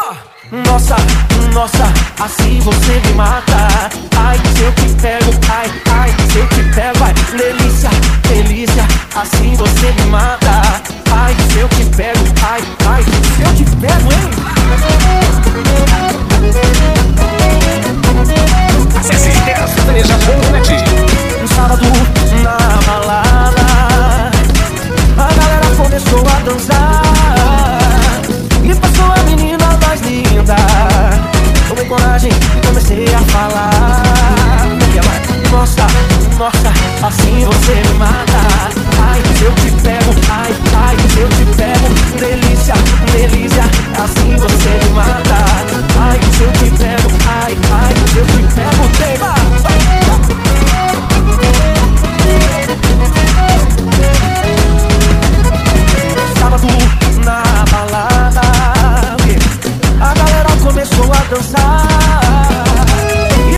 Nossa, nossa, assim você me mata. Ai, se eu te pego, ai, ai, se eu te pego, ai, delícia, delícia, assim você me mata. Ai, se eu te pego, ai, ai, se eu te pego, hein? Acesse sertaneja.net. Um sábado na balada, a galera começou a dançar e passou a menina mais linda. Tomei coragem e comecei a falar. Nossa, nossa, assim você me mata. Ai, se eu te pego, ai, ai, se eu te pego, delícia, delícia, assim você me mata. Ai, se eu te